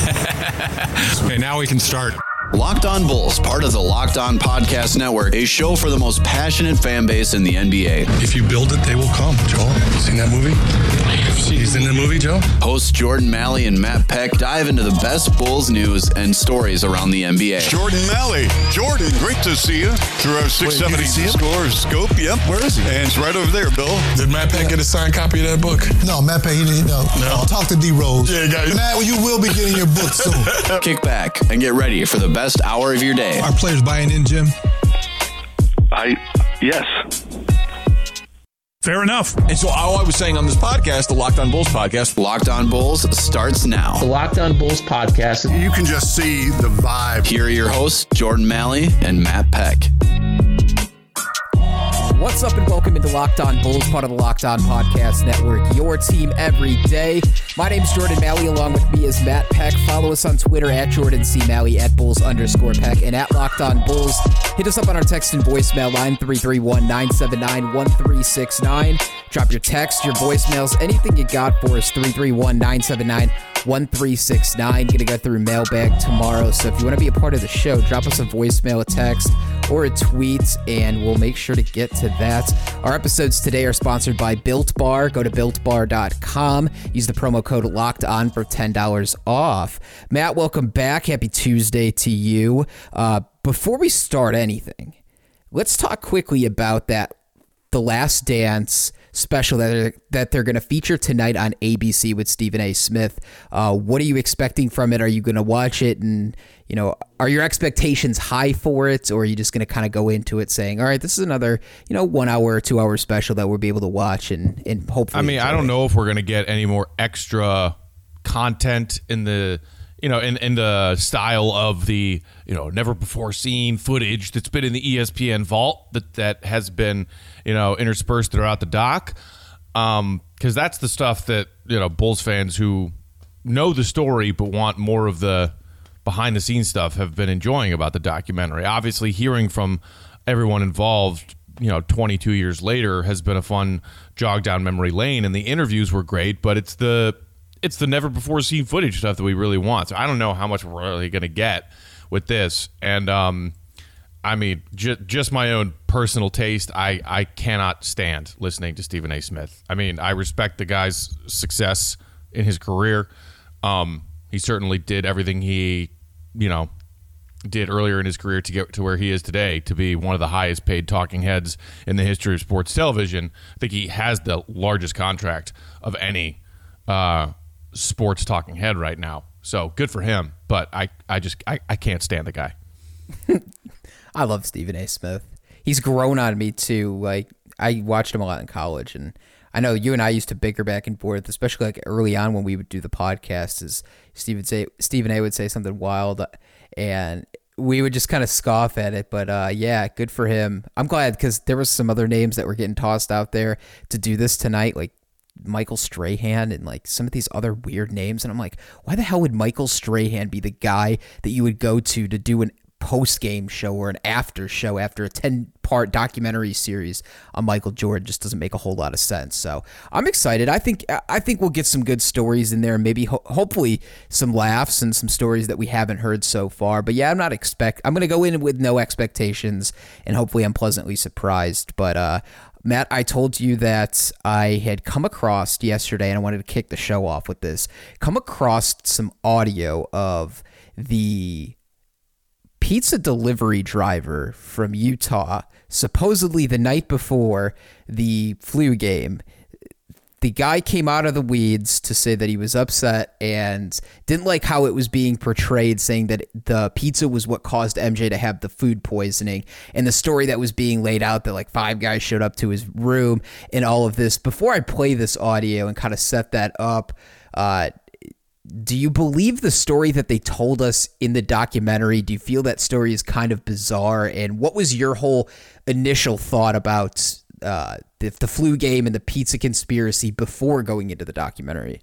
Okay, now we can start. Locked On Bulls, part of the Locked On Podcast Network, a show for the most passionate fan base in the NBA. If you build it, they will come. Joel, you seen that movie? He's in the movie, Joe? Hosts Jordan Malley and Matt Peck dive into the best Bulls news and stories around the NBA. Jordan Malley. Jordan, great to see you through our 670 score scope. Yep. Where is he? And it's right over there, Bill. Did Matt Peck get a signed copy of that book? No, Matt Peck, he didn't know. No. Talk to D Rose. Yeah, guys. Matt, you will be getting your book soon. Kick back and get ready for the best hour of your day. Are players buying in, Jim? Yes. Fair enough. And so all I was saying on this podcast, the Locked On Bulls podcast. Locked On Bulls starts now. The Locked On Bulls podcast. You can just see the vibe. Here are your hosts, Jordan Malley and Matt Peck. What's up and welcome into Locked On Bulls, part of the Locked On Podcast Network, your team every day. My name's Jordan Malley, along with me is Matt Peck. Follow us on Twitter at Jordan C. Malley, at Bulls_Peck, and at Locked On Bulls. Hit us up on our text and voicemail line, 331-979-1369. Drop your text, your voicemails, anything you got for us, 331-979-1369. Gonna go through mailbag tomorrow, so if you want to be a part of the show, drop us a voicemail, a text, or a tweet, and we'll make sure to get to that. Our episodes today are sponsored by Built Bar. Go to BuiltBar.com. Use the promo code LOCKEDON for $10 off. Matt, welcome back. Happy Tuesday to you. Before we start anything, let's talk quickly about The Last Dance special that they're going to feature tonight on ABC with Stephen A. Smith. What are you expecting from it? Are you going to watch it? And, are your expectations high for it? Or are you just going to kind of go into it saying, all right, this is another, 1 hour or 2 hour special that we'll be able to watch and hopefully I don't know if we're going to get any more extra content in the, in the style of the, never before seen footage that's been in the ESPN vault that has been, interspersed throughout the doc. Because that's the stuff that, Bulls fans who know the story but want more of the behind the scenes stuff have been enjoying about the documentary. Obviously, hearing from everyone involved, 22 years later has been a fun jog down memory lane, and the interviews were great, but it's the never before seen footage stuff that we really want. So I don't know how much we're really going to get with this. And just my own personal taste, I cannot stand listening to Stephen A. Smith. I respect the guy's success in his career. He certainly did everything he, did earlier in his career to get to where he is today, to be one of the highest paid talking heads in the history of sports television. I think he has the largest contract of any sports talking head right now. So good for him. But I can't stand the guy. I love Stephen A. Smith. He's grown on me too. Like, I watched him a lot in college, and I know you and I used to bicker back and forth, especially like early on when we would do the podcast, is Stephen A. would say something wild and we would just kind of scoff at it. But yeah, good for him. I'm glad, because there was some other names that were getting tossed out there to do this tonight, like Michael Strahan and like some of these other weird names. And I'm like, why the hell would Michael Strahan be the guy that you would go to do an post-game show or an after show after a 10-part documentary series on Michael Jordan? Just doesn't make a whole lot of sense. So I'm excited. I think we'll get some good stories in there, and maybe hopefully some laughs and some stories that we haven't heard so far. But yeah, I'm going to go in with no expectations, and hopefully I'm pleasantly surprised. But Matt, I told you that I had come across yesterday, and I wanted to kick the show off with this, come across some audio of the pizza delivery driver from Utah, supposedly the night before the flu game. The guy came out of the weeds to say that he was upset and didn't like how it was being portrayed, saying that the pizza was what caused MJ to have the food poisoning, and the story that was being laid out that like 5 guys showed up to his room and all of this. Before I play this audio and kind of set that up, do you believe the story that they told us in the documentary? Do you feel that story is kind of bizarre? And what was your whole initial thought about the flu game and the pizza conspiracy before going into the documentary?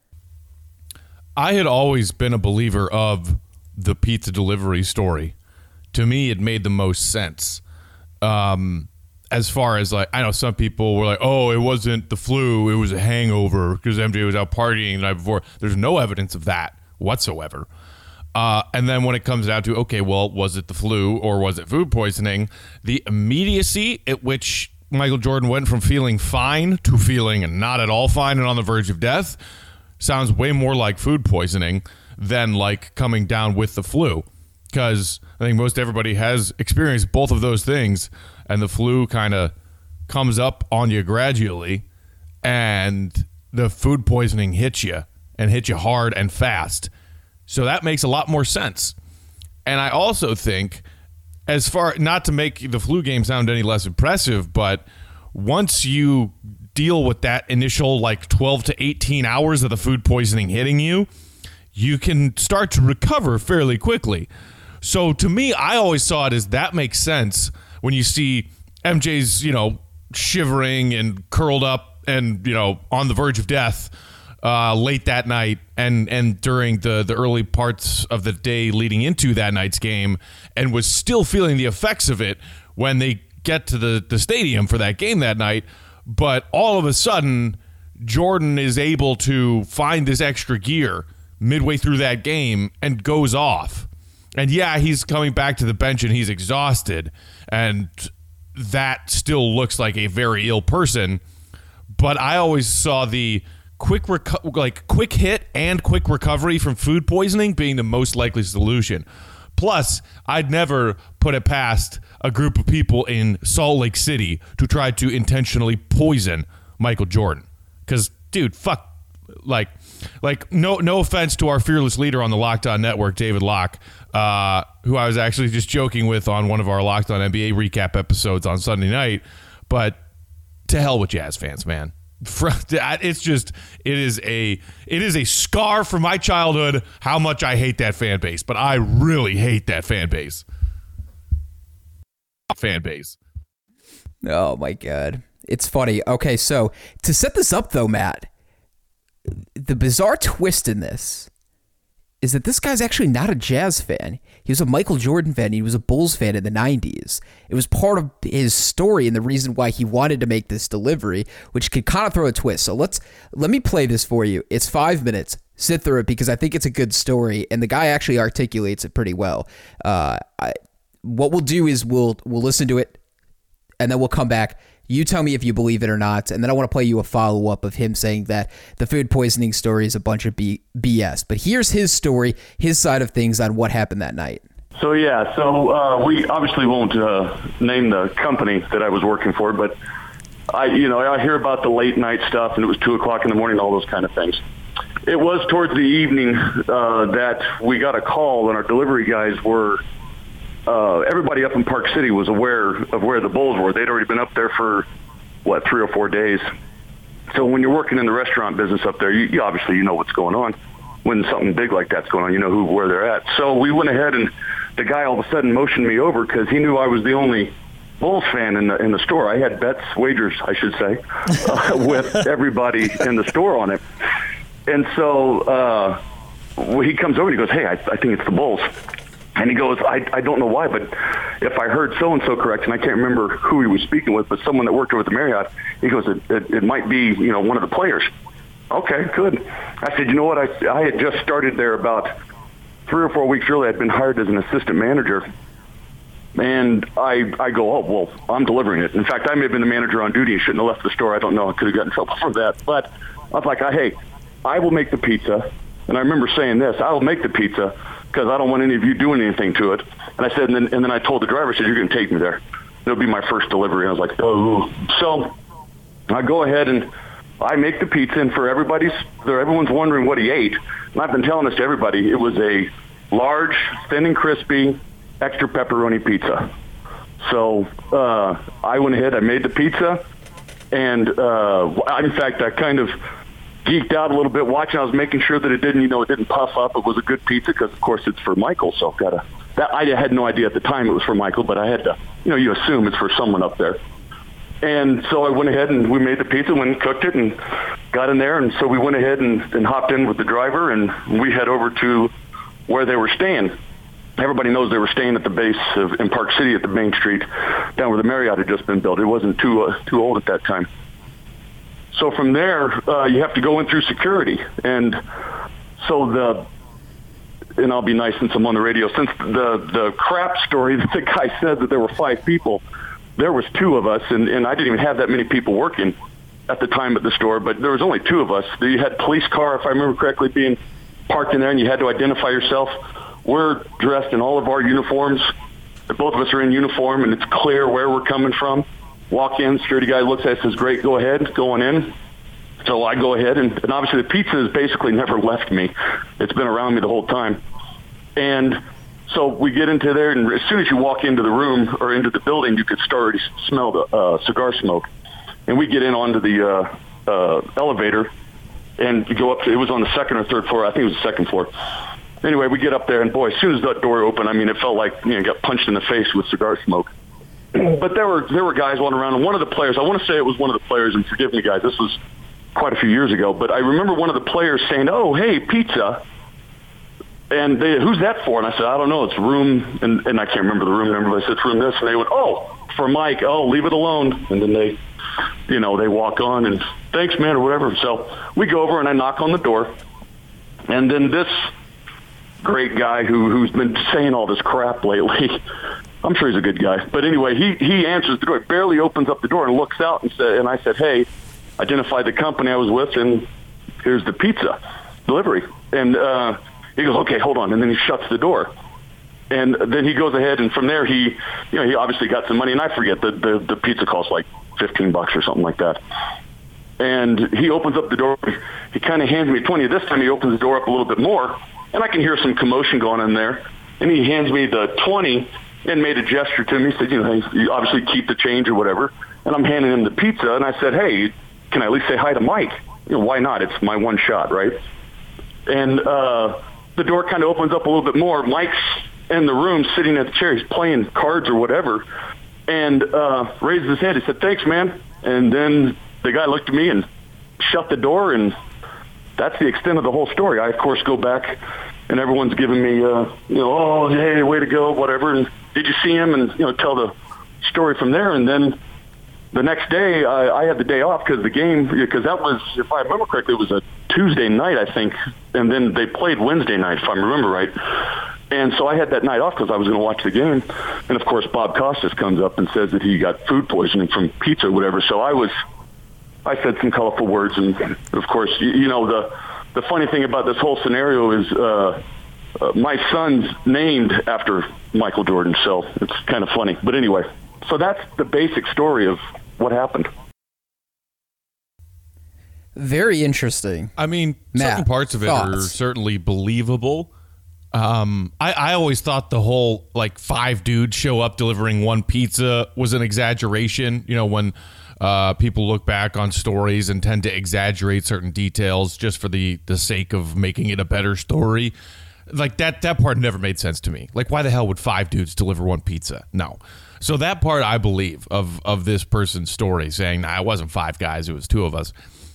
I had always been a believer of the pizza delivery story. To me, it made the most sense. As far as, like, I know some people were like, oh, it wasn't the flu, it was a hangover because MJ was out partying the night before. There's no evidence of that whatsoever. And then when it comes down to, okay, well, was it the flu or was it food poisoning? The immediacy at which Michael Jordan went from feeling fine to feeling not at all fine and on the verge of death sounds way more like food poisoning than like coming down with the flu. Because I think most everybody has experienced both of those things, and the flu kind of comes up on you gradually, and the food poisoning hits you and hits you hard and fast. So that makes a lot more sense. And I also think, as far, not to make the flu game sound any less impressive, but once you deal with that initial like 12 to 18 hours of the food poisoning hitting you, you can start to recover fairly quickly. So to me, I always saw it as that makes sense when you see MJ's, shivering and curled up and, on the verge of death late that night and during the early parts of the day leading into that night's game, and was still feeling the effects of it when they get to the stadium for that game that night. But all of a sudden, Jordan is able to find this extra gear midway through that game and goes off. And yeah, he's coming back to the bench and he's exhausted, and that still looks like a very ill person. But I always saw the quick hit and quick recovery from food poisoning being the most likely solution. Plus, I'd never put it past a group of people in Salt Lake City to try to intentionally poison Michael Jordan. Because, dude, fuck. No offense to our fearless leader on the Locked On Network, David Locke, who I was actually just joking with on one of our Locked On NBA recap episodes on Sunday night. But to hell with Jazz fans, man. It is a scar from my childhood how much I hate that fan base, but I really hate that fan base. Oh my God. It's funny. Okay, so to set this up though, Matt, the bizarre twist in this is that this guy's actually not a Jazz fan. He was a Michael Jordan fan. He was a Bulls fan in the 90s. It was part of his story and the reason why he wanted to make this delivery, which could kind of throw a twist. So let me play this for you. It's 5 minutes. Sit through it because I think it's a good story, and the guy actually articulates it pretty well. What we'll do is we'll listen to it, and then we'll come back. You tell me if you believe it or not, and then I want to play you a follow-up of him saying that the food poisoning story is a bunch of BS. But here's his story, his side of things on what happened that night. So we obviously won't name the company that I was working for, but I hear about the late night stuff, and it was 2 o'clock in the morning, all those kind of things. It was towards the evening that we got a call, and our delivery guys were everybody up in Park City was aware of where the Bulls were. They'd already been up there for, 3 or 4 days. So when you're working in the restaurant business up there, you obviously know what's going on. When something big like that's going on, you know where they're at. So we went ahead, and the guy all of a sudden motioned me over because he knew I was the only Bulls fan in the store. I had wagers, I should say, with everybody in the store on it. And so he comes over and he goes, "Hey, I think it's the Bulls." And he goes, I don't know why, but if I heard so-and-so correct, and I can't remember who he was speaking with, but someone that worked over at the Marriott, he goes, it might be, one of the players. Okay, good. I said, you know what, I had just started there about 3 or 4 weeks earlier. I'd been hired as an assistant manager. And I go, oh, well, I'm delivering it. In fact, I may have been the manager on duty and shouldn't have left the store. I don't know. I could have gotten in trouble for that. But I was like, hey, I will make the pizza. And I remember saying this, I will make the pizza because I don't want any of you doing anything to it. And I said, and then I told the driver, I said, you're going to take me there. It'll be my first delivery. And I was like, oh. So I go ahead and I make the pizza, and for everyone's wondering what he ate. And I've been telling this to everybody. It was a large, thin and crispy, extra pepperoni pizza. So I went ahead, I made the pizza, and in fact, I kind of geeked out a little bit watching. I was making sure that it didn't puff up. It was a good pizza because, of course, it's for Michael. So I had no idea at the time it was for Michael, but I had to, you assume it's for someone up there. And so I went ahead and we made the pizza, went and cooked it, and got in there. And so we went ahead and hopped in with the driver, and we head over to where they were staying. Everybody knows they were staying at the base in Park City at the Main Street, down where the Marriott had just been built. It wasn't too old at that time. So from there, you have to go in through security. And so and I'll be nice since I'm on the radio, since the crap story that the guy said that there were 5 people, there was 2 of us, and I didn't even have that many people working at the time at the store, but there was only 2 of us. You had a police car, if I remember correctly, being parked in there, and you had to identify yourself. We're dressed in all of our uniforms. Both of us are in uniform, and it's clear where we're coming from. Walk in, security guy looks at us, says, great, go ahead, going in. So I go ahead, and obviously the pizza has basically never left me. It's been around me the whole time. And so we get into there, and as soon as you walk into the room or into the building, you could start to smell the cigar smoke. And we get in onto the elevator, and you go up to, it was on the 2nd or 3rd floor. I think it was the 2nd floor. Anyway, we get up there, and boy, as soon as that door opened, I mean, it felt like, got punched in the face with cigar smoke. But there were guys walking around, and one of the players, I want to say it was one of the players, and forgive me, guys, this was quite a few years ago, but I remember one of the players saying, oh, hey, pizza. And they, who's that for? And I said, I don't know, it's room, and I can't remember the room number, but I said, it's room this, and they went, oh, for Mike, oh, leave it alone. And then they, they walk on, and thanks, man, or whatever. So we go over, and I knock on the door, and then this great guy who's been saying all this crap lately, I'm sure he's a good guy, but anyway, he answers the door, barely opens up the door and looks out and I said, hey, identified the company I was with, and here's the pizza delivery. And he goes, okay, hold on. And then he shuts the door. And then he goes ahead, and from there he obviously got some money, and I forget, the pizza costs like $15 or something like that. And he opens up the door. He kind of hands me 20. This time he opens the door up a little bit more, and I can hear some commotion going on there. And he hands me the 20 and made a gesture to me. He said, you obviously keep the change or whatever. And I'm handing him the pizza, and I said, hey, can I at least say hi to Mike? Why not? It's my one shot, right? And the door kind of opens up a little bit more. Mike's in the room sitting at the chair. He's playing cards or whatever, and raises his hand. He said, thanks, man. And then the guy looked at me and shut the door, and that's the extent of the whole story. I, of course, go back, and everyone's giving me, oh, hey, way to go, whatever. And did you see him? And, tell the story from there. And then the next day, I had the day off because the game, because that was, if I remember correctly, it was a Tuesday night, I think. And then they played Wednesday night, if I remember right. And so I had that night off because I was going to watch the game. And, of course, Bob Costas comes up and says that he got food poisoning from pizza or whatever. So I said some colorful words. And, of course, the funny thing about this whole scenario is my son's named after Michael Jordan. So it's kind of funny. But anyway, so that's the basic story of what happened. Very interesting. I mean, Matt, certain parts of it are certainly believable. I always thought the whole, 5 dudes show up delivering one pizza was an exaggeration. When people look back on stories and tend to exaggerate certain details just for the sake of making it a better story. That part never made sense to me. Why the hell would 5 dudes deliver one pizza? No. So that part I believe of this person's story, saying, nah, it wasn't 5 guys, it was 2 of us.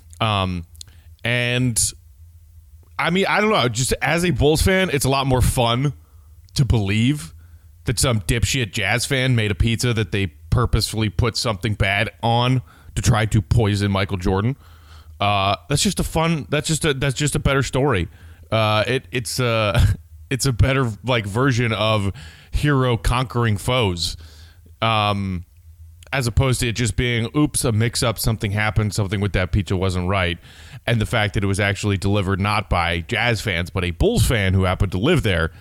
And I mean, I don't know, just as a Bulls fan, it's a lot more fun to believe that some dipshit Jazz fan made a pizza that they purposefully put something bad on to try to poison Michael Jordan. That's just a better story. It's a better version of hero conquering foes. As opposed to it just being, oops, a mix-up, something happened, something with that pizza wasn't right. And the fact that it was actually delivered not by Jazz fans, but a Bulls fan who happened to live there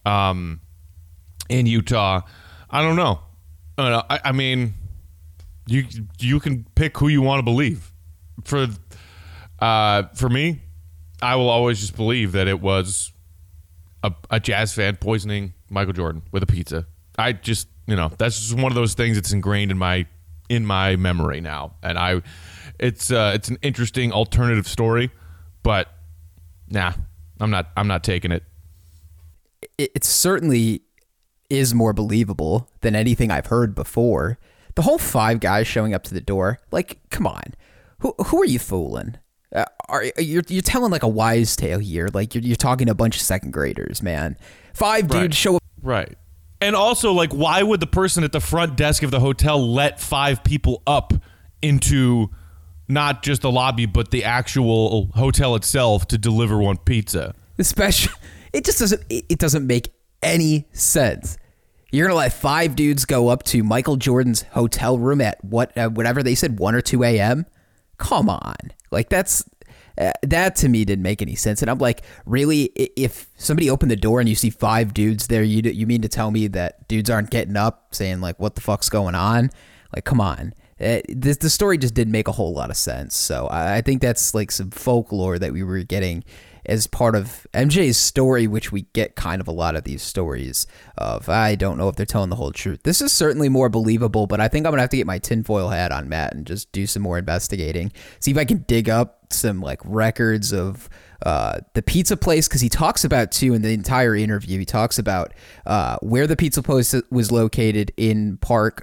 in Utah. I don't know. I mean, you can pick who you want to believe. For me, I will always just believe that it was a Jazz fan poisoning Michael Jordan with a pizza. I just... that's just one of those things that's ingrained in my memory now, and it's an interesting alternative story, but nah, I'm not taking it. It certainly is more believable than anything I've heard before. The whole 5 guys showing up to the door, come on, who are you fooling? You're telling a wise tale here, you're talking to a bunch of second graders, man. 5 dudes show up, right? And also, why would the person at the front desk of the hotel let 5 people up into not just the lobby, but the actual hotel itself to deliver one pizza? Especially, It just doesn't make any sense. You're going to let 5 dudes go up to Michael Jordan's hotel room at whatever they said, 1 or 2 a.m.? Come on. Like, that to me didn't make any sense. And I'm like, really? If somebody opened the door and you see 5 dudes there, you mean to tell me that dudes aren't getting up saying, like, what the fuck's going on? Like, come on. The story just didn't make a whole lot of sense. So I think that's like some folklore that we were getting as part of MJ's story, which we get kind of a lot of these stories of. I don't know if they're telling the whole truth. This is certainly more believable, but I think I'm going to have to get my tinfoil hat on, Matt, and just do some more investigating. See if I can dig up some like records of the pizza place, because he talks about, too, in the entire interview, he talks about where the pizza place was located in Park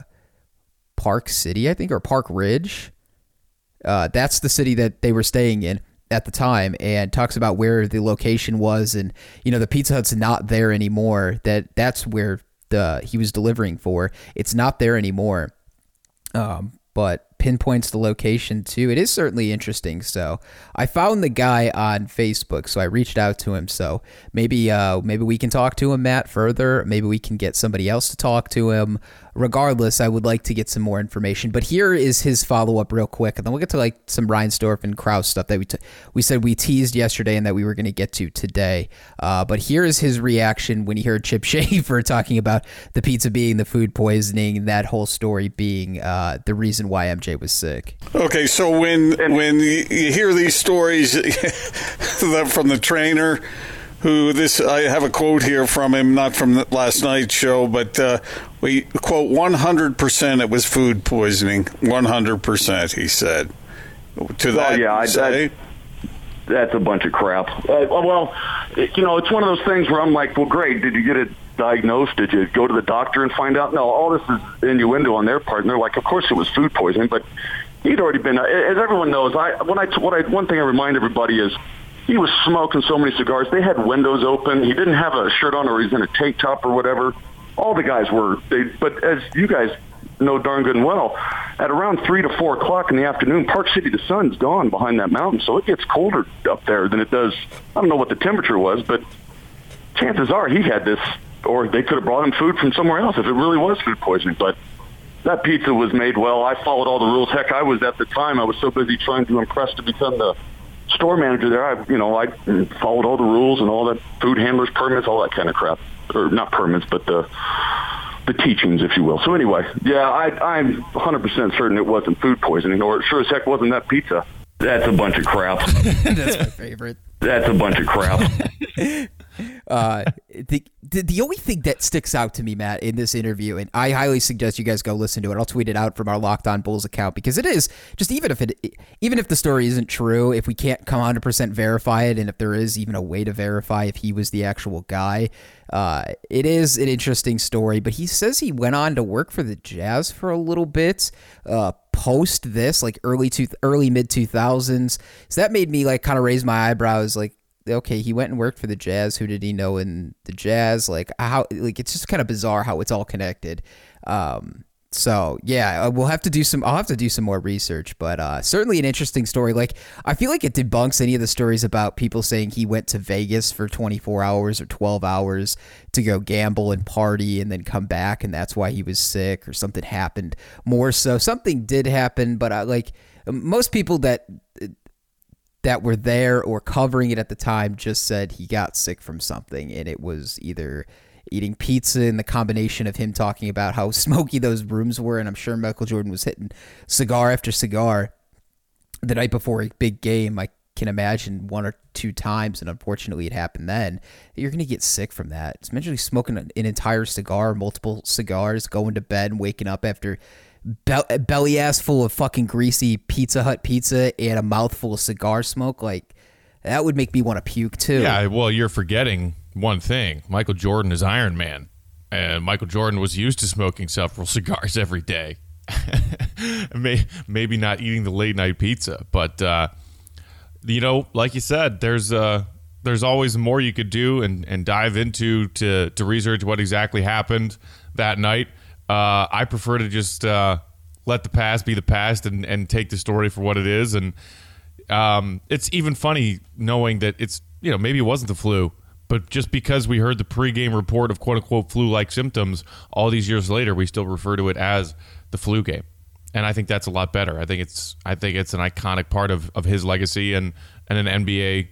City, I think, or Park Ridge. That's the city that they were staying in at the time, and talks about where the location was, and the Pizza Hut's not there anymore. That's where he was delivering for. It's not there anymore, but pinpoints the location too. It is certainly interesting. So I found the guy on Facebook, so I reached out to him. So maybe we can talk to him, Matt, further. Maybe we can get somebody else to talk to him. Regardless, I would like to get some more information. But here is his follow-up real quick, and then we'll get to like some Reinsdorf and Krause stuff that we said we teased yesterday and that we were going to get to today. But here is his reaction when he heard Chip Schaefer talking about the pizza being the food poisoning, and that whole story being the reason why MJ was sick. Okay, so when you hear these stories from the trainer, I have a quote here from him, not from last night's show, but we quote 100% it was food poisoning. 100%, he said. To that, that's a bunch of crap. It's one of those things where I'm like, well, great. Did you get it diagnosed? Did you go to the doctor and find out? No, all this is innuendo on their part. And they're like, of course it was food poisoning, but he'd already been, as everyone knows, one thing I remind everybody is, he was smoking so many cigars. They had windows open. He didn't have a shirt on, or he's in a tank top or whatever. All the guys were. But as you guys know darn good and well, at around 3 to 4 o'clock in the afternoon, Park City, the sun's gone behind that mountain, so it gets colder up there than it does. I don't know what the temperature was, but chances are he had this, or they could have brought him food from somewhere else if it really was food poisoning. But that pizza was made well. I followed all the rules. Heck, I was so busy trying to impress to become the store manager there. I followed all the rules and all the food handlers permits, all that kind of crap, or not permits, but the teachings, if you will. So anyway, I'm 100% certain it wasn't food poisoning, or it sure as heck wasn't that pizza. That's a bunch of crap. That's my favorite. That's a bunch of crap. The only thing that sticks out to me, Matt, in this interview, and I highly suggest you guys go listen to it. I'll tweet it out from our Locked On Bulls account, because it is just, even if the story isn't true, if we can't come 100% verify it, and if there is even a way to verify if he was the actual guy, it is an interesting story. But he says he went on to work for the Jazz for a little bit post this, like early mid 2000s. So that made me like kind of raise my eyebrows, like, okay, he went and worked for the Jazz. Who did he know in the Jazz? Like, how? Like, it's just kind of bizarre how it's all connected. So yeah, I'll have to do some more research, but certainly an interesting story. Like, I feel like it debunks any of the stories about people saying he went to Vegas for 24 hours or 12 hours to go gamble and party and then come back, and that's why he was sick, or something happened. More so, something did happen, but like most people that were there or covering it at the time just said he got sick from something, and it was either eating pizza and the combination of him talking about how smoky those rooms were, and I'm sure Michael Jordan was hitting cigar after cigar the night before a big game. I can imagine 1 or 2 times, and unfortunately it happened then. You're going to get sick from that. Especially smoking an entire cigar, multiple cigars, going to bed and waking up after belly ass full of fucking greasy Pizza Hut pizza and a mouthful of cigar smoke. Like, that would make me want to puke too. Yeah, well, you're forgetting one thing. Michael Jordan is Iron Man, and Michael Jordan was used to smoking several cigars every day. Maybe not eating the late night pizza, but like you said, there's always more you could do and dive into to research what exactly happened that night. I prefer to just let the past be the past and take the story for what it is. And it's even funny knowing that it's, maybe it wasn't the flu, But just because we heard the pregame report of quote-unquote flu-like symptoms, all these years later, we still refer to it as the flu game. And I think that's a lot better. I think it's an iconic part of his legacy and an NBA,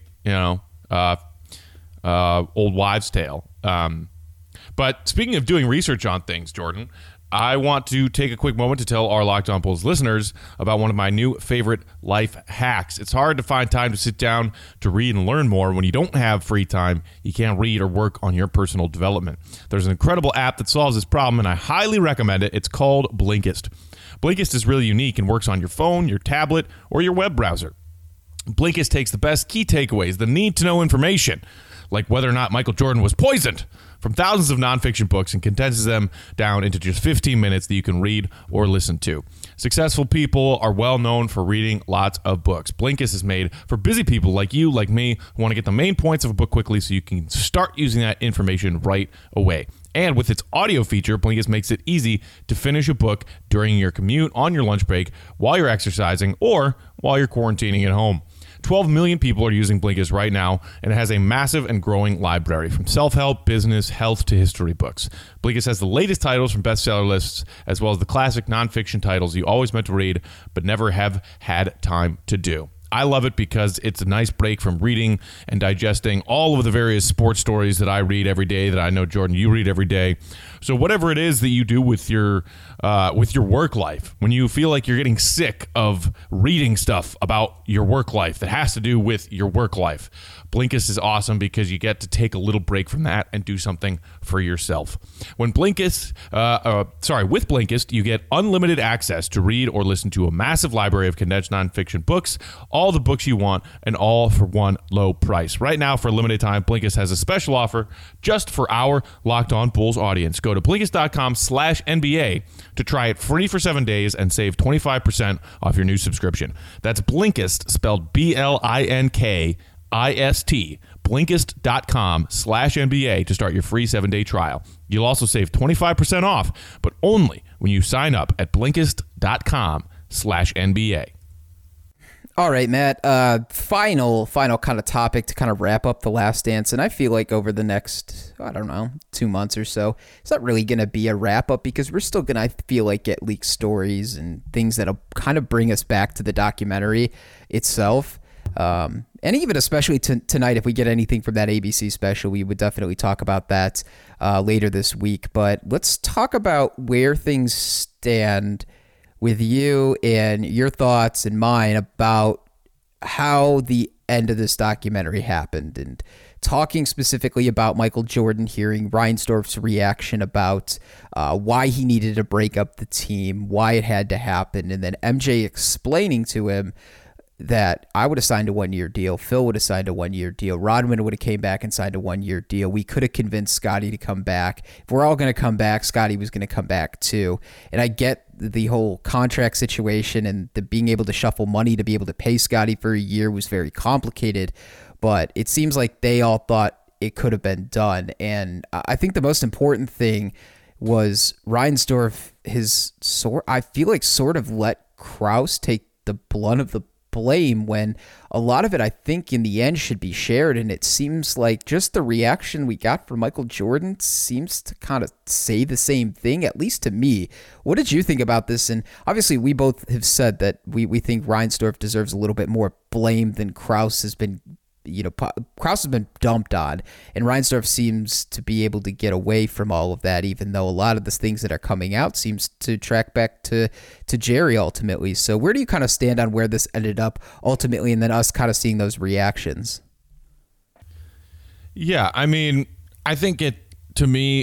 old wives' tale. But speaking of doing research on things, Jordan, I want to take a quick moment to tell our Locked On Bulls listeners about one of my new favorite life hacks. It's hard to find time to sit down to read and learn more. When you don't have free time, you can't read or work on your personal development. There's an incredible app that solves this problem, and I highly recommend it. It's called Blinkist. Blinkist is really unique and works on your phone, your tablet, or your web browser. Blinkist takes the best key takeaways, the need-to-know information, like whether or not Michael Jordan was poisoned, from thousands of nonfiction books and condenses them down into just 15 minutes that you can read or listen to. Successful people are well known for reading lots of books. Blinkist is made for busy people like you, like me, who want to get the main points of a book quickly so you can start using that information right away. And with its audio feature, Blinkist makes it easy to finish a book during your commute, on your lunch break, while you're exercising, or while you're quarantining at home. 12 million people are using Blinkist right now, and it has a massive and growing library from self-help, business, health, to history books. Blinkist has the latest titles from bestseller lists, as well as the classic nonfiction titles you always meant to read, but never have had time to do. I love it because it's a nice break from reading and digesting all of the various sports stories that I read every day, that I know, Jordan, you read every day. So whatever it is that you do with your work life, when you feel like you're getting sick of reading stuff about your work life that has to do with your work life, Blinkist is awesome because you get to take a little break from that and do something for yourself. With Blinkist, you get unlimited access to read or listen to a massive library of condensed nonfiction books, all the books you want, and all for one low price. Right now, for a limited time, Blinkist has a special offer just for our Locked On Bulls audience. Go to Blinkist.com/NBA to try it free for 7 days and save 25% off your new subscription. That's Blinkist, spelled BLINKIST, Blinkist.com/NBA to start your free 7-day trial. You'll also save 25% off, but only when you sign up at Blinkist.com/NBA. All right, Matt, final kind of topic to kind of wrap up The Last Dance. And I feel like over the next, 2 months or so, it's not really going to be a wrap up because we're still going to, I feel like, get leaked stories and things that'll kind of bring us back to the documentary itself. And even especially tonight, if we get anything from that ABC special, we would definitely talk about that later this week. But let's talk about where things stand with you and your thoughts and mine about how the end of this documentary happened, and talking specifically about Michael Jordan, hearing Reinsdorf's reaction about why he needed to break up the team, why it had to happen, and then MJ explaining to him that I would have signed a 1-year deal, Phil would have signed a 1-year deal, Rodman would have came back and signed a 1-year deal. We could have convinced Scottie to come back. If we're all going to come back, Scottie was going to come back too. And I get the whole contract situation, and the being able to shuffle money to be able to pay Scottie for a year was very complicated, but it seems like they all thought it could have been done. And I think the most important thing was Reinsdorf, I feel like sort of let Krause take the blunt of the blame when a lot of it, I think, in the end should be shared. And it seems like just the reaction we got from Michael Jordan seems to kind of say the same thing, at least to me. What did you think about this? And obviously we both have said that we think Reinsdorf deserves a little bit more blame than Krause has been. Krause has been dumped on, and Reinsdorf seems to be able to get away from all of that, even though a lot of the things that are coming out seems to track back to Jerry ultimately. So where do you kind of stand on where this ended up ultimately, and then us kind of seeing those reactions? Yeah, I mean, I think to me,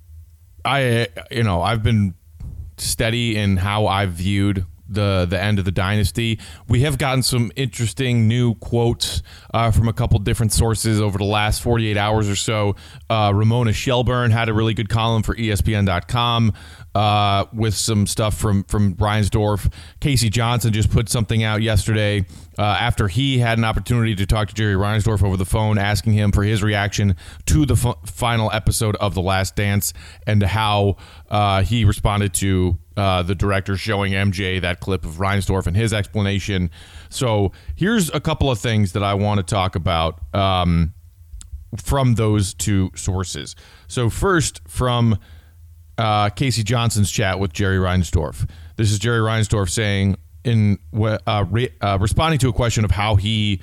I've been steady in how I've viewed the end of the dynasty. We have gotten some interesting new quotes from a couple different sources over the last 48 hours or so. Ramona Shelburne had a really good column for ESPN.com with some stuff from Reinsdorf. Casey Johnson just put something out yesterday after he had an opportunity to talk to Jerry Reinsdorf over the phone, asking him for his reaction to the final episode of The Last Dance and how he responded to the director showing MJ that clip of Reinsdorf and his explanation. So here's a couple of things that I want to talk about. from those two sources. So first, from Casey Johnson's chat with Jerry Reinsdorf. This is Jerry Reinsdorf saying, responding to a question of how he,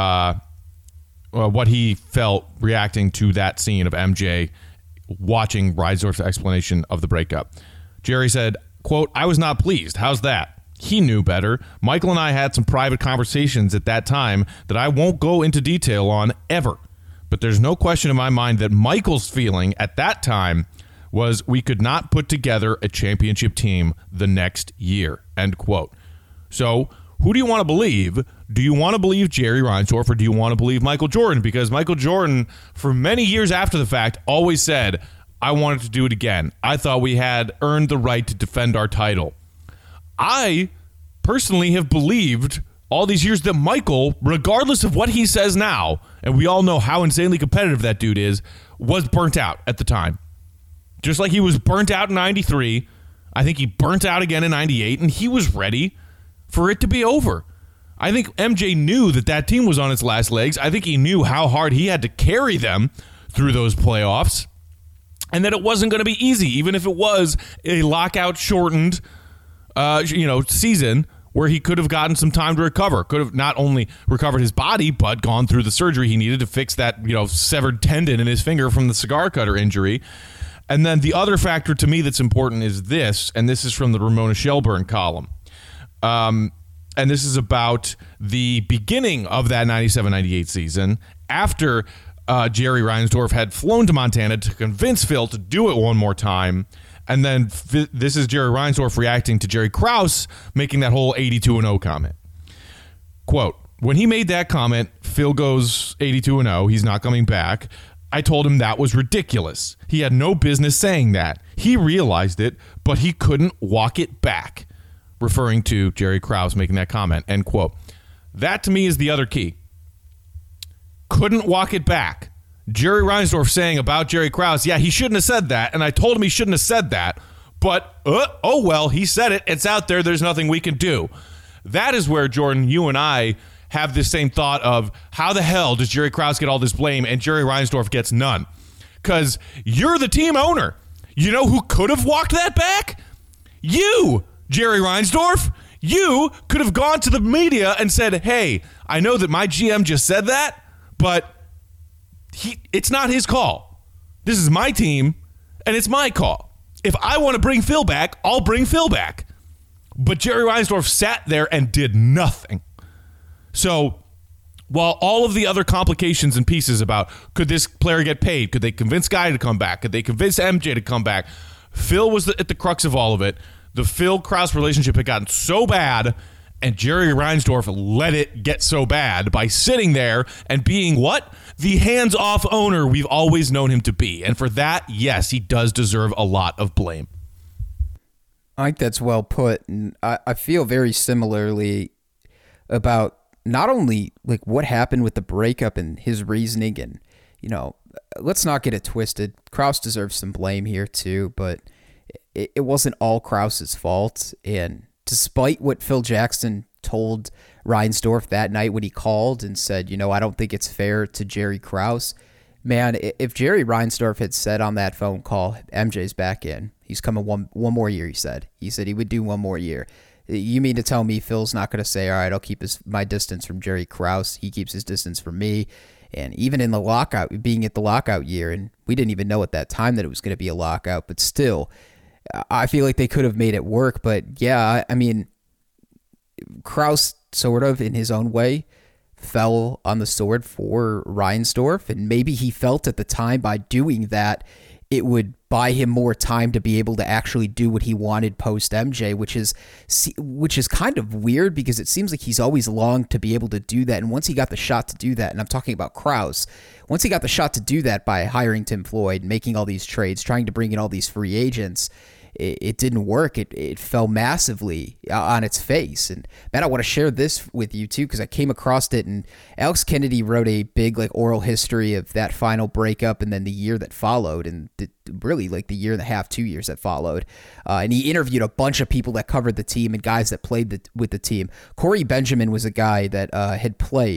what he felt reacting to that scene of MJ watching Reinsdorf's explanation of the breakup. Jerry said, quote, "I was not pleased. How's that? He knew better. Michael and I had some private conversations at that time that I won't go into detail on ever. But there's no question in my mind that Michael's feeling at that time was we could not put together a championship team the next year," end quote. So who do you want to believe? Do you want to believe Jerry Reinsdorf or do you want to believe Michael Jordan? Because Michael Jordan, for many years after the fact, always said, I wanted to do it again. I thought we had earned the right to defend our title. I personally have believed all these years that Michael, regardless of what he says now, and we all know how insanely competitive that dude is, was burnt out at the time. Just like he was burnt out in 93, I think he burnt out again in 98, and he was ready for it to be over. I think MJ knew that that team was on its last legs. I think he knew how hard he had to carry them through those playoffs, and that it wasn't going to be easy, even if it was a lockout-shortened season where he could have gotten some time to recover, could have not only recovered his body, but gone through the surgery he needed to fix that severed tendon in his finger from the cigar cutter injury. And then the other factor to me that's important is this, and this is from the Ramona Shelburne column. And this is about the beginning of that 97-98 season after Jerry Reinsdorf had flown to Montana to convince Phil to do it one more time. And then this is Jerry Reinsdorf reacting to Jerry Krause making that whole 82-0 comment. Quote, "When he made that comment, Phil goes 82-0. He's not coming back. I told him that was ridiculous. He had no business saying that. He realized it, but he couldn't walk it back." Referring to Jerry Krause making that comment, end quote. That to me is the other key. Couldn't walk it back. Jerry Reinsdorf saying about Jerry Krause, yeah, he shouldn't have said that, and I told him he shouldn't have said that, but oh well, he said it. It's out there. There's nothing we can do. That is where, Jordan, you and I have this same thought of how the hell does Jerry Krause get all this blame and Jerry Reinsdorf gets none? Because you're the team owner. You know who could have walked that back? You, Jerry Reinsdorf. You could have gone to the media and said, hey, I know that my GM just said that, but it's not his call. This is my team, and it's my call. If I want to bring Phil back, I'll bring Phil back. But Jerry Reinsdorf sat there and did nothing. So while all of the other complications and pieces about could this player get paid, could they convince Guy to come back, could they convince MJ to come back, Phil was at the crux of all of it. The Phil-Krause relationship had gotten so bad, and Jerry Reinsdorf let it get so bad by sitting there and being what? The hands-off owner we've always known him to be. And for that, yes, he does deserve a lot of blame. I think that's well put. And I feel very similarly about not only like what happened with the breakup and his reasoning. And, let's not get it twisted. Krause deserves some blame here too, but it wasn't all Krause's fault. And despite what Phil Jackson told Reinsdorf that night when he called and said, I don't think it's fair to Jerry Krause. Man, if Jerry Reinsdorf had said on that phone call, MJ's back in. He's coming one more year, he said. He said he would do one more year. You mean to tell me Phil's not going to say, all right, I'll keep my distance from Jerry Krause. He keeps his distance from me. And even in the lockout, being at the lockout year, and we didn't even know at that time that it was going to be a lockout, but still, I feel like they could have made it work. But yeah, I mean, Krause sort of in his own way fell on the sword for Reinsdorf, and maybe he felt at the time by doing that it would buy him more time to be able to actually do what he wanted post MJ, which is kind of weird because it seems like he's always longed to be able to do that. And once he got the shot to do that, and I'm talking about Krause, once he got the shot to do that by hiring Tim Floyd, making all these trades, trying to bring in all these free agents, it didn't work. It fell massively on its face. And man, I want to share this with you too, because I came across it, and Alex Kennedy wrote a big oral history of that final breakup and then the year that followed, and really the year and a half, 2 years that followed. And he interviewed a bunch of people that covered the team and guys that played with the team. Corey Benjamin was a guy that had played,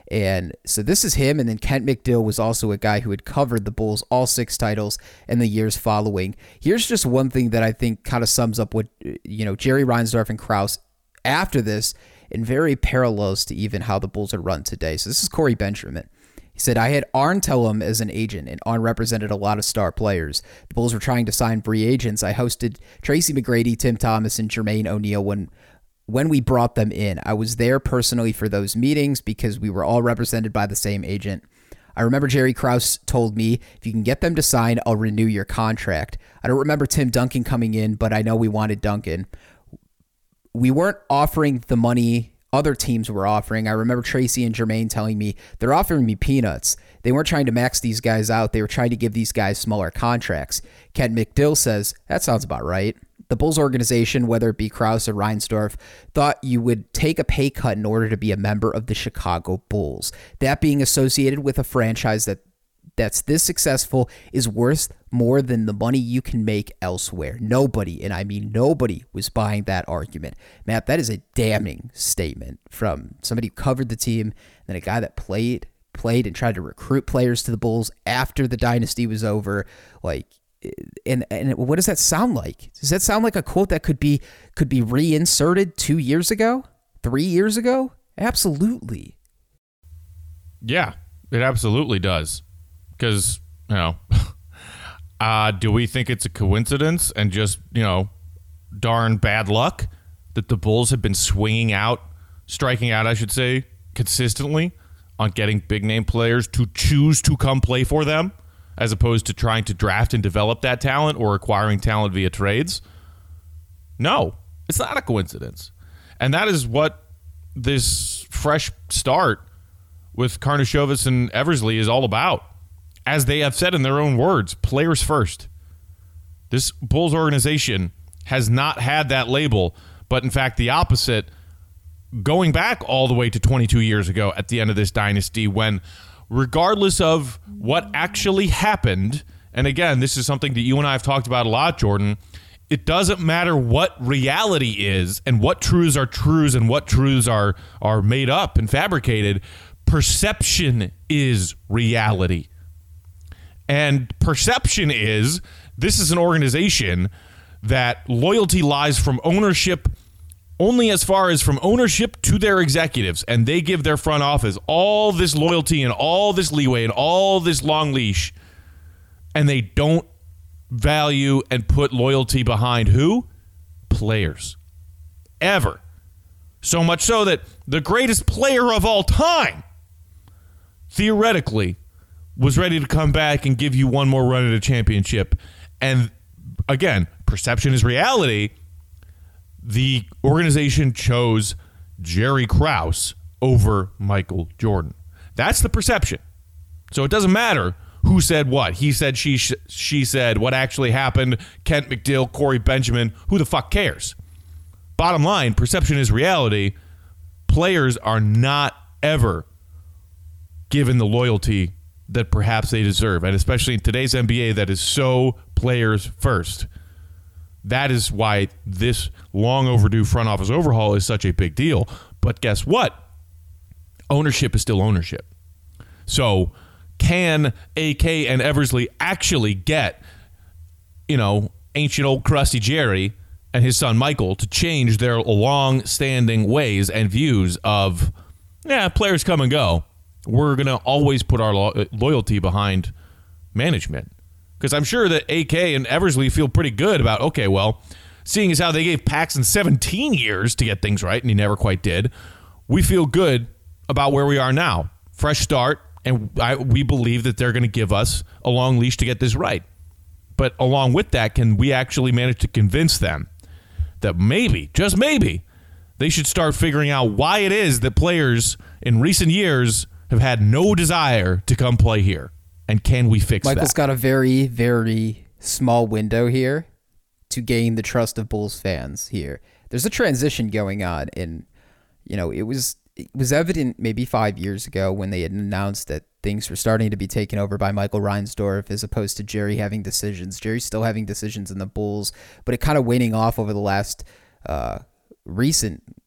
And so this is him. And then Kent McDill was also a guy who had covered the Bulls all 6 titles in the years following. Here's just one thing that I think kind of sums up what, Jerry Reinsdorf and Krause after this, and very parallels to even how the Bulls are run today. So this is Corey Benjamin. He said, I had Arn Tellem as an agent, and Arn represented a lot of star players. The Bulls were trying to sign free agents. I hosted Tracy McGrady, Tim Thomas, and Jermaine O'Neal when we brought them in. I was there personally for those meetings because we were all represented by the same agent. I remember Jerry Krause told me, if you can get them to sign, I'll renew your contract. I don't remember Tim Duncan coming in, but I know we wanted Duncan. We weren't offering the money other teams were offering. I remember Tracy and Jermaine telling me they're offering me peanuts. They weren't trying to max these guys out. They were trying to give these guys smaller contracts. Kent McDill says, that sounds about right. The Bulls organization, whether it be Krause or Reinsdorf, thought you would take a pay cut in order to be a member of the Chicago Bulls. That being associated with a franchise that's this successful is worth more than the money you can make elsewhere. Nobody, and I mean nobody, was buying that argument. Matt, that is a damning statement from somebody who covered the team and then a guy that played and tried to recruit players to the Bulls after the dynasty was over. And what does that sound like? Does that sound like a quote that could be reinserted 2 years ago? 3 years ago? Absolutely. Yeah, it absolutely does. Because, do we think it's a coincidence and just, darn bad luck that the Bulls have been striking out, I should say, consistently on getting big-name players to choose to come play for them as opposed to trying to draft and develop that talent or acquiring talent via trades? No, it's not a coincidence. And that is what this fresh start with Karnisovas and Eversley is all about. As they have said in their own words, players first. This Bulls organization has not had that label, but in fact the opposite, going back all the way to 22 years ago at the end of this dynasty when, regardless of what actually happened, and again, this is something that you and I have talked about a lot, Jordan, it doesn't matter what reality is and what truths are truths and what truths are made up and fabricated. Perception is reality. And perception is, this is an organization that loyalty lies from ownership only as far as from ownership to their executives. And they give their front office all this loyalty and all this leeway and all this long leash. And they don't value and put loyalty behind who? Players. Ever. So much so that the greatest player of all time, theoretically, was ready to come back and give you one more run at a championship. And again, perception is reality. The organization chose Jerry Krause over Michael Jordan. That's the perception. So it doesn't matter who said what. He said, she said, what actually happened, Kent McDill, Corey Benjamin, who the fuck cares? Bottom line, perception is reality. Players are not ever given the loyalty that perhaps they deserve, and especially in today's NBA that is so players first. That is why this long overdue front office overhaul is such a big deal. But guess what? Ownership is still ownership. So can AK and Eversley actually get, ancient old crusty Jerry and his son Michael to change their long-standing ways and views of, players come and go? We're going to always put our loyalty behind management. Because I'm sure that AK and Eversley feel pretty good about, okay, well, seeing as how they gave Paxson 17 years to get things right, and he never quite did, we feel good about where we are now. Fresh start, and we believe that they're going to give us a long leash to get this right. But along with that, can we actually manage to convince them that maybe, just maybe, they should start figuring out why it is that players in recent years have had no desire to come play here? And can we fix that? Michael's got a very, very small window here to gain the trust of Bulls fans here. There's a transition going on, and it was evident maybe 5 years ago when they had announced that things were starting to be taken over by Michael Reinsdorf as opposed to Jerry having decisions. Jerry's still having decisions in the Bulls, but it kind of waning off over the last recent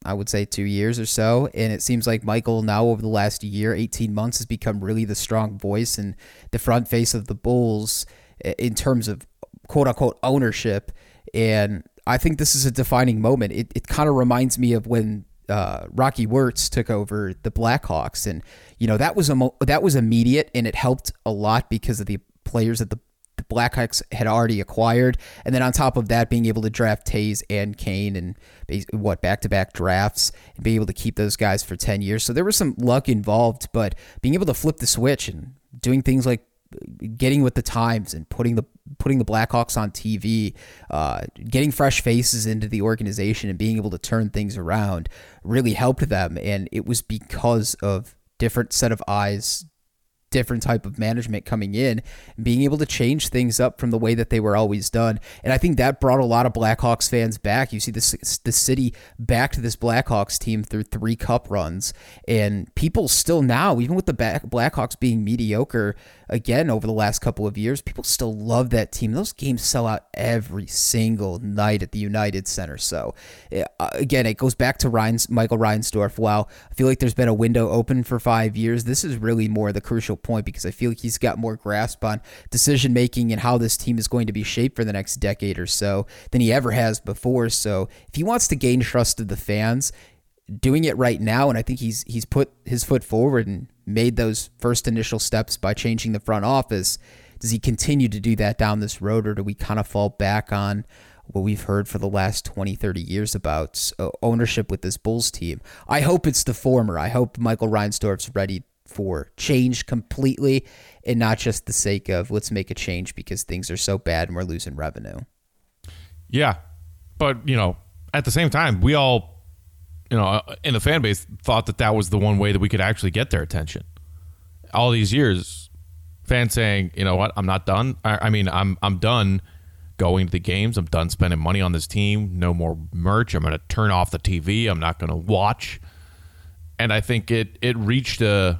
I would say 2 years or so. And it seems like Michael now over the last year, 18 months, has become really the strong voice and the front face of the Bulls in terms of quote unquote ownership. And I think this is a defining moment. It kind of reminds me of when Rocky Wirtz took over the Blackhawks. And, that was immediate, and it helped a lot because of the players that the Blackhawks had already acquired, and then on top of that, being able to draft Taves and Kane and back-to-back drafts and being able to keep those guys for 10 years. So there was some luck involved, but being able to flip the switch and doing things like getting with the times and putting the Blackhawks on TV, getting fresh faces into the organization and being able to turn things around really helped them. And it was because of different set of eyes, different type of management coming in and being able to change things up from the way that they were always done. And I think that brought a lot of Blackhawks fans back. You see the city back to this Blackhawks team through 3 cup runs, and people still now, even with the Blackhawks being mediocre again over the last couple of years, people still love that team. Those games sell out every single night at the United Center. So again, it goes back to Michael Reinsdorf. Wow, I feel like there's been a window open for 5 years. This is really more the crucial point, because I feel like he's got more grasp on decision making and how this team is going to be shaped for the next decade or so than he ever has before. So if he wants to gain trust of the fans, doing it right now, and I think he's put his foot forward and made those first initial steps by changing the front office. Does he continue to do that down this road, or do we kind of fall back on what we've heard for the last 20, 30 years about ownership with this Bulls team? I hope it's the former. I hope Michael Reinsdorf's ready for change completely, and not just the sake of let's make a change because things are so bad and we're losing revenue. Yeah, but at the same time, we all in the fan base thought that was the one way that we could actually get their attention. All these years, fans saying, you know what, I'm not done. I'm done going to the games. I'm done spending money on this team. No more merch. I'm going to turn off the TV. I'm not going to watch. And I think it reached a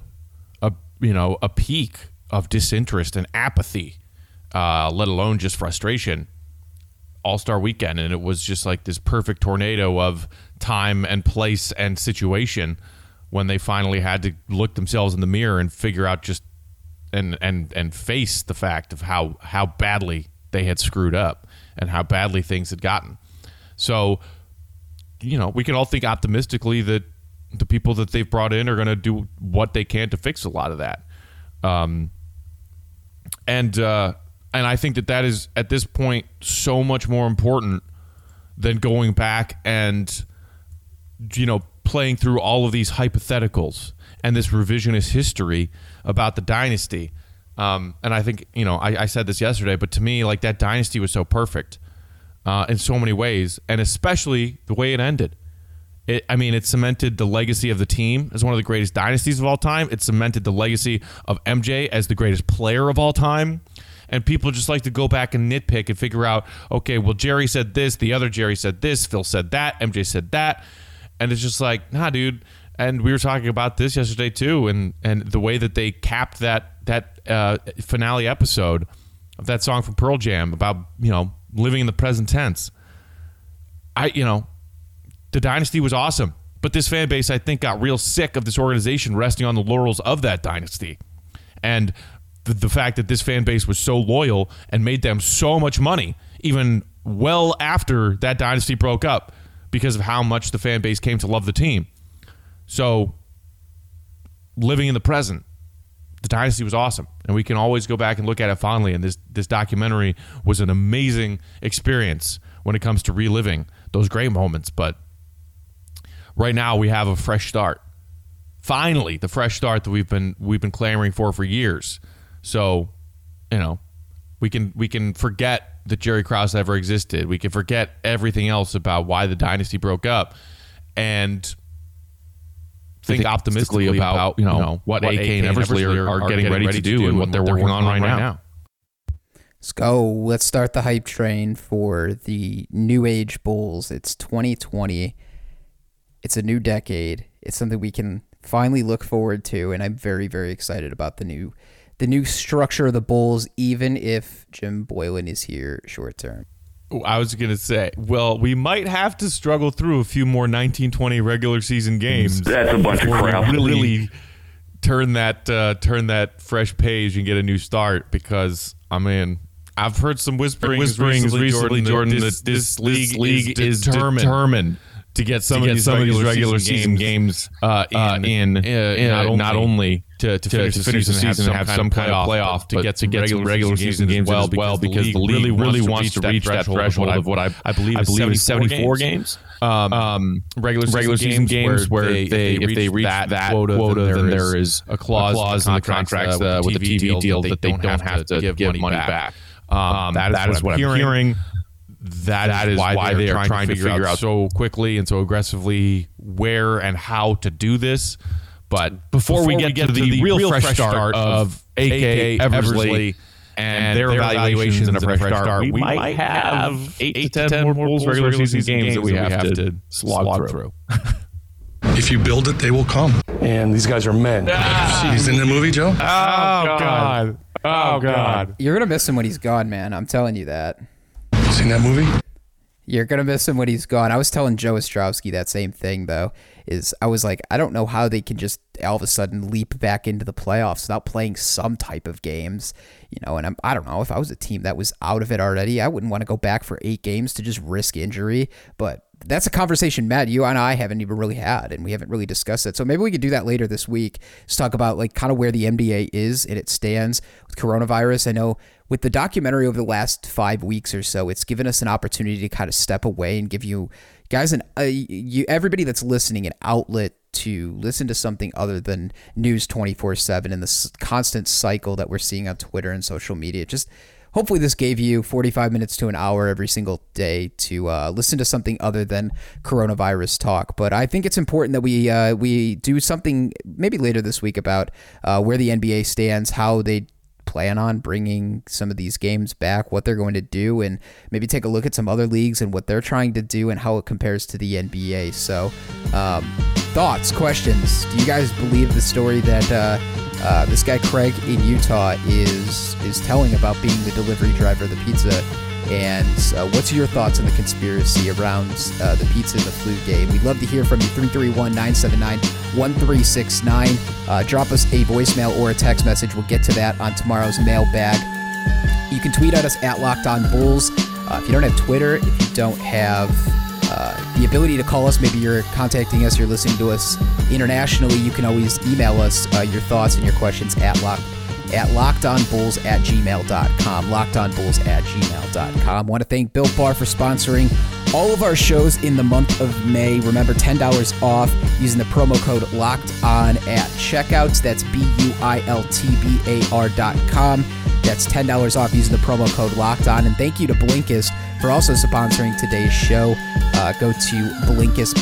peak of disinterest and apathy, let alone just frustration, All-Star Weekend. And it was just like this perfect tornado of time and place and situation when they finally had to look themselves in the mirror and figure out and face the fact of how badly they had screwed up and how badly things had gotten. So, we can all think optimistically that the people that they've brought in are going to do what they can to fix a lot of that. And I think that is, at this point, so much more important than going back and, playing through all of these hypotheticals and this revisionist history about the dynasty. And I think, I said this yesterday, but to me, like, that dynasty was so perfect in so many ways, and especially the way it ended. It cemented the legacy of the team as one of the greatest dynasties of all time. It cemented the legacy of MJ as the greatest player of all time. And people just like to go back and nitpick and figure out, okay, well, Jerry said this, the other Jerry said this, Phil said that, MJ said that. And it's just like, nah, dude. And we were talking about this yesterday too, and the way that they capped that finale episode of that song from Pearl Jam about, living in the present tense. The dynasty was awesome, but this fan base, I think, got real sick of this organization resting on the laurels of that dynasty. And the fact that this fan base was so loyal and made them so much money, even well after that dynasty broke up, because of how much the fan base came to love the team. So, living in the present, the dynasty was awesome, and we can always go back and look at it fondly, and this documentary was an amazing experience when it comes to reliving those great moments. But right now we have a fresh start. Finally, the fresh start that we've been clamoring for years. So, we can forget that Jerry Krause ever existed. We can forget everything else about why the dynasty broke up, and think optimistically about what AK and Eversley are getting ready to do and what they're working on right now. Let's go. Let's start the hype train for the New Age Bulls. It's 2020. It's a new decade. It's something we can finally look forward to, and I'm very, very excited about the new structure of the Bulls, even if Jim Boylen is here short term. I was going to say, well, we might have to struggle through a few more 1920 regular season games. That's a bunch of crap. Really turn that fresh page and get a new start, because I mean, I've heard some whisperings recently, Jordan, that this league is determined to get some of these regular season games in not only to finish the season and have some kind of playoff, to get some regular season games as well, because the league really wants to reach that threshold of what I believe is 74 games. Regular season games where if they reach that quota, then there is a clause in the contracts with the TV deal that they don't have to give money back. That is what I'm hearing. That is why they are trying to figure out so quickly and so aggressively where and how to do this. But before we get to the real fresh start of AK Eversley and their evaluations and a fresh start, we might have 8 to 10 more Bulls regular season games that we have to slog through. If you build it, they will come. And these guys are men. He's in the movie, Joe? Oh, God. Oh, God. You're going to miss him when he's gone, man. I'm telling you that. Seen that movie? You're going to miss him when he's gone. I was telling Joe Ostrowski that same thing, though. I was like, I don't know how they can just all of a sudden leap back into the playoffs without playing some type of games, and I don't know, if I was a team that was out of it already, I wouldn't want to go back for 8 games to just risk injury. But that's a conversation, Matt, you and I haven't even really had, and we haven't really discussed it. So maybe we could do that later this week. Just talk about like kind of where the NBA is and it stands with coronavirus. I know with the documentary over the last 5 weeks or so, it's given us an opportunity to kind of step away and give you guys and everybody that's listening an outlet to listen to something other than news 24/7 and the constant cycle that we're seeing on Twitter and social media. Just hopefully this gave you 45 minutes to an hour every single day to listen to something other than coronavirus talk. But I think it's important that we do something maybe later this week about where the NBA stands, how they plan on bringing some of these games back, what they're going to do, and maybe take a look at some other leagues and what they're trying to do and how it compares to the NBA. So thoughts, questions? Do you guys believe the story that this guy Craig in Utah is telling about being the delivery driver of the pizza? And what's your thoughts on the conspiracy around the pizza and the flu game? We'd love to hear from you. 331-979-1369. Drop us a voicemail or a text message. We'll get to that on tomorrow's mailbag. You can tweet at us at Locked On Bulls. If you don't have Twitter, if you don't have the ability to call us, maybe you're contacting us, you're listening to us internationally, you can always email us your thoughts and your questions at lockedonbulls@gmail.com. lockedonbulls@gmail.com. Want to thank Built Bar for sponsoring all of our shows in the month of May. Remember, $10 off using the promo code LOCKEDON at checkouts. That's BUILTBAR.com. That's $10 off using the promo code LOCKEDON. And thank you to Blinkist for also sponsoring today's show. Go to Blinkist,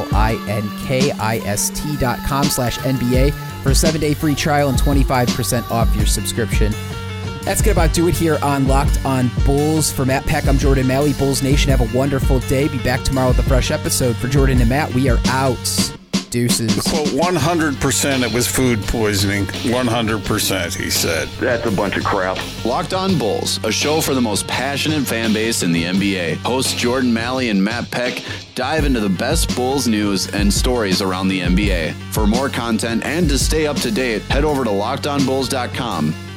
BLINKIST.com/NBA for a 7-day free trial and 25% off your subscription. That's going to about do it here on Locked On Bulls. For Matt Peck, I'm Jordan Malley. Bulls Nation, have a wonderful day. Be back tomorrow with a fresh episode. For Jordan and Matt, we are out. Deuces. Quote, 100% it was food poisoning. 100%, he said. That's a bunch of crap. Locked On Bulls, a show for the most passionate fan base in the NBA. Hosts Jordan Malley and Matt Peck dive into the best Bulls news and stories around the NBA. For more content and to stay up to date, head over to LockedOnBulls.com.